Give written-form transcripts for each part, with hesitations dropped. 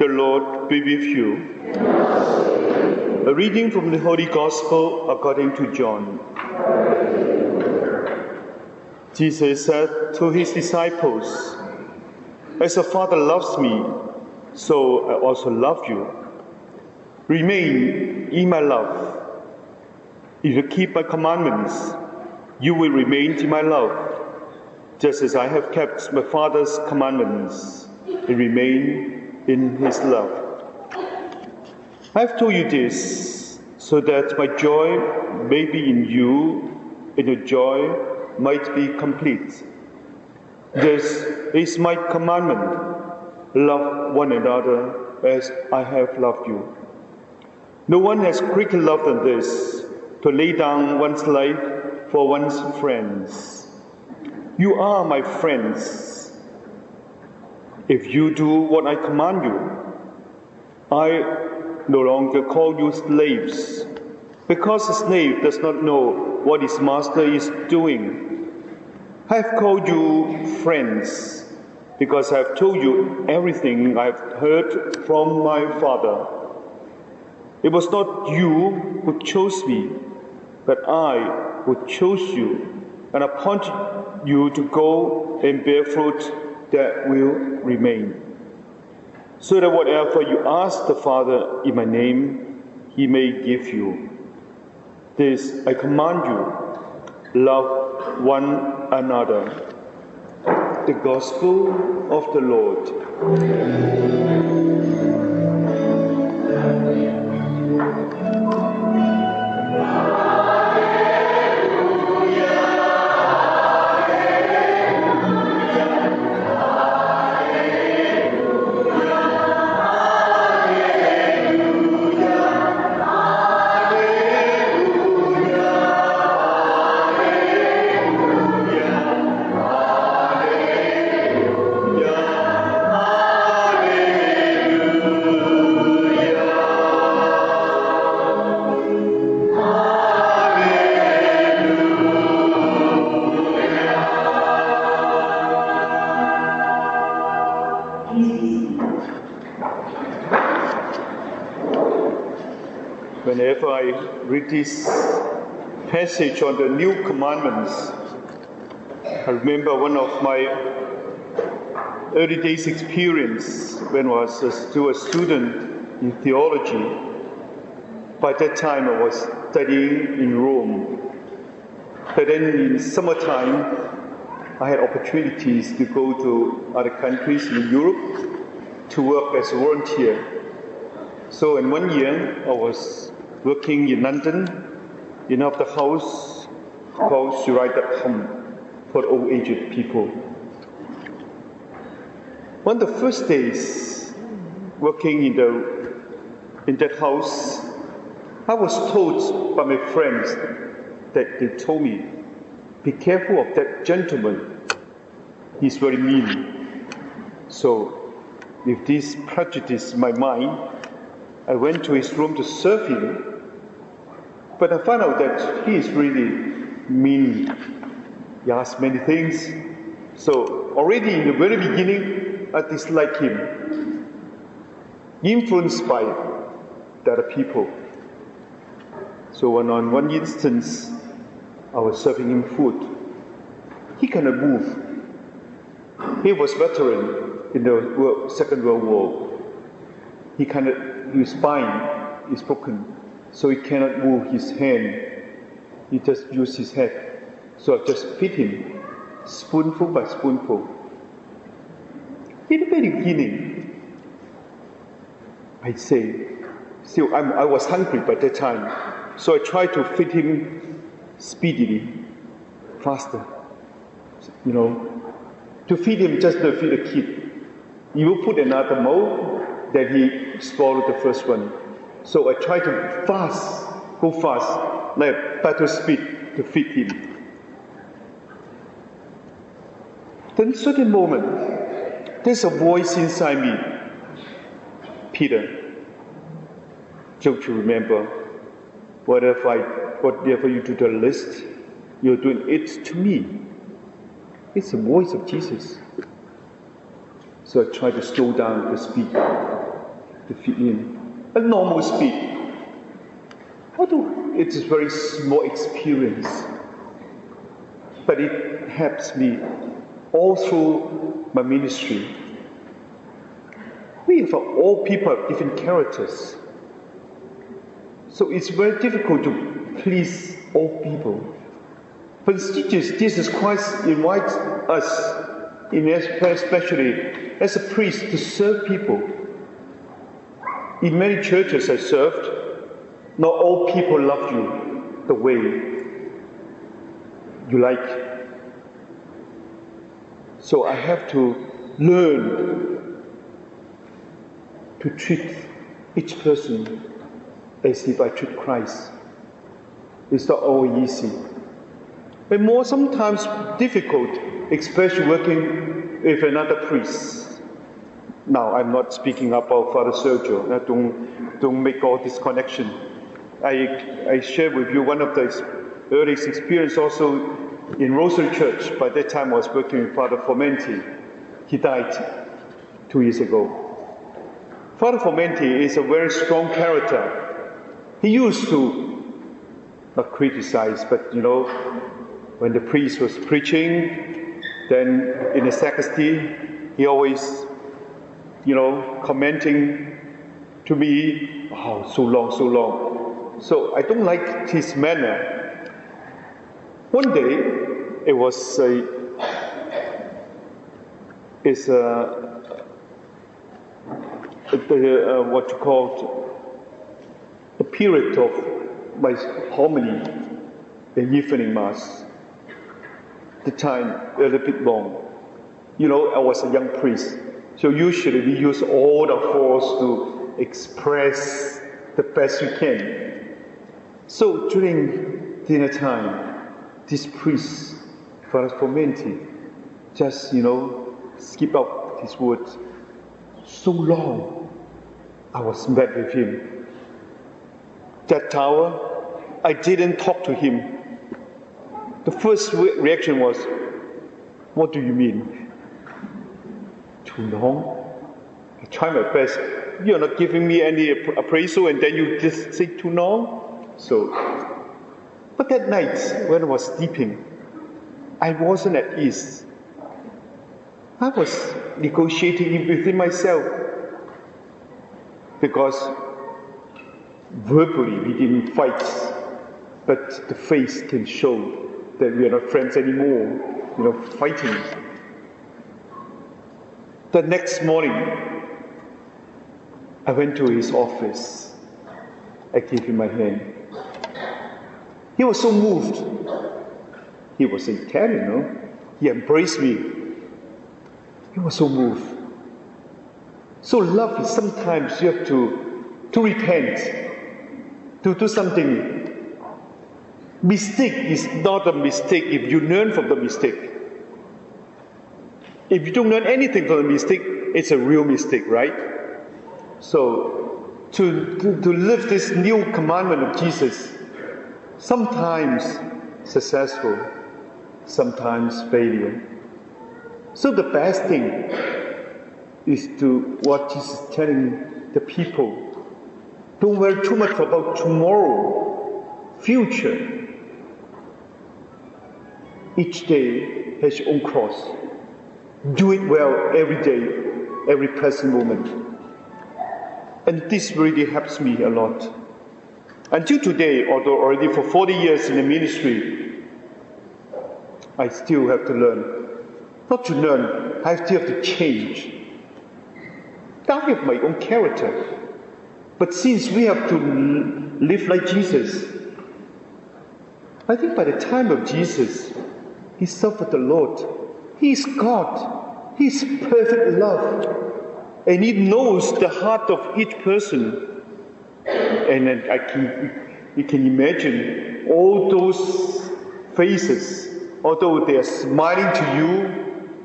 The Lord be with you. A reading from the Holy Gospel according to John. Jesus said to his disciples, "As the Father loves me, so I also love you. Remain in my love. If you keep my commandments, you will remain in my love, just as I have kept my Father's commandments and remain in his love. I have told you this so that my joy may be in you and your joy might be complete. This is my commandment: love one another as I have loved you. No one has greater love than this, to lay down one's life for one's friends. You are my friends if you do what I command you. I no longer call you slaves, because a slave does not know what his master is doing. I have called you friends, because I have told you everything I have heard from my Father. It was not you who chose me, but I who chose you and appointed you to go and bear fruit that will remain, so that whatever you ask the Father in my name, he may give you. This I command you: love one another." The Gospel of the Lord. Whenever I read this passage on the new commandments, I remember one of my early days experience when I was still a student in theology. By that time I was studying in Rome. But then in summertime, I had opportunities to go to other countries in Europe to work as a volunteer. So in 1 year, I was working in London in one of the house called Shirai.com for old-aged people. One of the first days working in that house, I was told by my friends that they told me, "Be careful of that gentleman. He's very mean." So with this prejudice in my mind, I went to his room to serve him, but I found out that he is really mean. He asks many things. So already in the very beginning, I disliked him, influenced by the other people. So on one instance, I was serving him food. He cannot move. He was veteran in the Second World War. His spine is broken, so he cannot move his hand. He just uses his head. So I just feed him, spoonful by spoonful. In the very beginning, I was hungry by that time, so I tried to feed him speedily, faster. To feed him just to feed a kid. You will put another mold, then he swallowed the first one. So I tried to go fast, like battle speed to feed him. Then certain moment, there's a voice inside me. "Peter, don't you remember, whatever you do to the least, you're doing it to me." It's the voice of Jesus. So I tried to slow down the speed. to fit in. A normal speed. Although it is very small experience, but it helps me all through my ministry. We have all people have different characters. So it's very difficult to please all people. But Jesus Christ invites us, especially as a priest, to serve people. In many churches I served, not all people love you the way you like. So I have to learn to treat each person as if I treat Christ. It's not always easy. But more sometimes difficult, especially working with another priest. Now, I'm not speaking about Father Sergio. Don't make all this connection. I share with you one of the earliest experience also in Rosary Church. By that time, I was working with Father Fomenti. He died 2 years ago. Father Fomenti is a very strong character. He used to not criticize, but when the priest was preaching, then in the sacristy, he always, commenting to me, "Oh, so long, so long." So I don't like his manner. One day, it was what you call the period of my homily, the evening mass. The time a little bit long. I was a young priest, so usually we use all the force to express the best we can. So during dinner time, this priest, Father Fomenti, just skip out his words. So long, I was mad with him. That hour, I didn't talk to him. The first reaction was, "What do you mean? Too long?" I try my best. You're not giving me any appraisal and then you just say too long? But that night, when I was sleeping, I wasn't at ease. I was negotiating within myself. Because verbally we didn't fight, but the face can show that we are not friends anymore, fighting. The next morning, I went to his office. I gave him my hand. He was so moved. He was Italian, He embraced me. He was so moved. So love is sometimes you have to repent, to do something. Mistake is not a mistake if you learn from the mistake. If you don't learn anything from the mistake, it's a real mistake, right? So to live this new commandment of Jesus, sometimes successful, sometimes failure. So the best thing is to what Jesus is telling the people. Don't worry too much about tomorrow, future. Each day has your own cross. Do it well every day, every present moment. And this really helps me a lot. Until today, although already for 40 years in the ministry, I still have to learn. Not to learn, I still have to change. I have my own character. But since we have to live like Jesus, I think by the time of Jesus, He suffered a lot. He is God. He is perfect love. And He knows the heart of each person. And you can imagine all those faces, although they are smiling to you,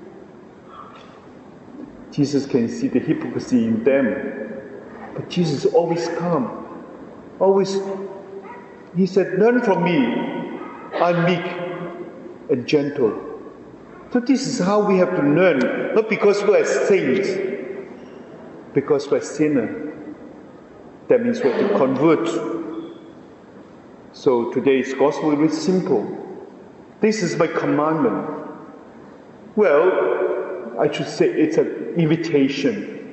Jesus can see the hypocrisy in them. But Jesus is always calm. Always, He said, learn from me. I'm meek and gentle. So this is how we have to learn. Not because we're saints, because we're sinners. That means we have to convert. So today's gospel is very simple. This is my commandment. Well, I should say it's an invitation.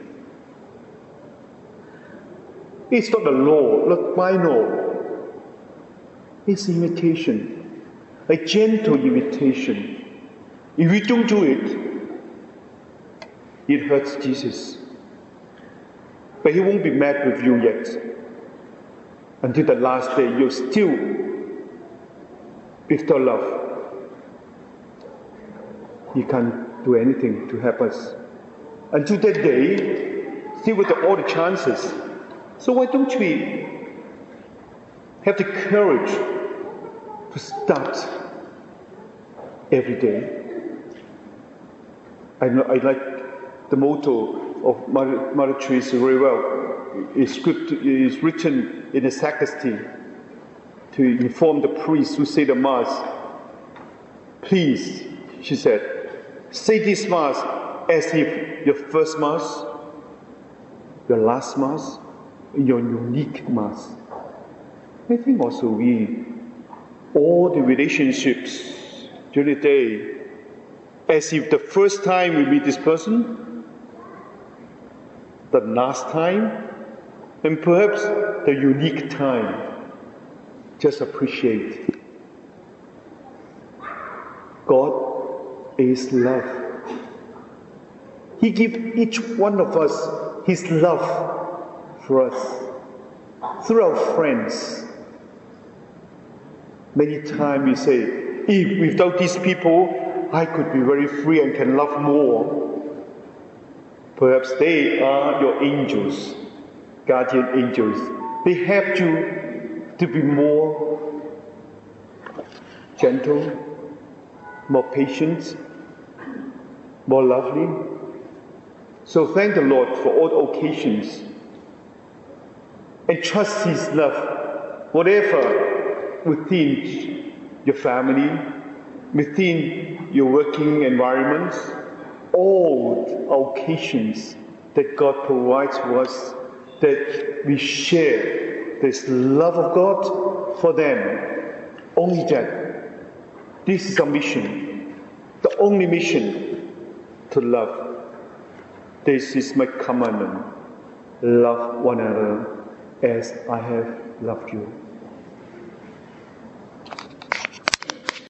It's not a law, not my law. It's an invitation, a gentle invitation. If you don't do it, it hurts Jesus. But he won't be mad with you yet. Until the last day, you'll still be without love. He can't do anything to help us. Until that day, still with all the chances. So why don't we have the courage to start every day? I like the motto of Mother Teresa very well. It's written in the sacristy to inform the priests who say the Mass. Please, she said, say this Mass as if your first Mass, your last Mass, your unique Mass. I think also all the relationships during the day, as if the first time we meet this person, the last time, and perhaps the unique time. Just appreciate. God is love. He gives each one of us His love for us, through our friends. Many times we say, if without these people, I could be very free and can love more. Perhaps they are your angels, guardian angels. They help you to be more gentle, more patient, more lovely. So thank the Lord for all the occasions and trust His love, whatever within your family, within your working environments, all occasions that God provides for us, that we share this love of God for them. Only that. This is our mission, the only mission, to love. This is my commandment. Love one another as I have loved you.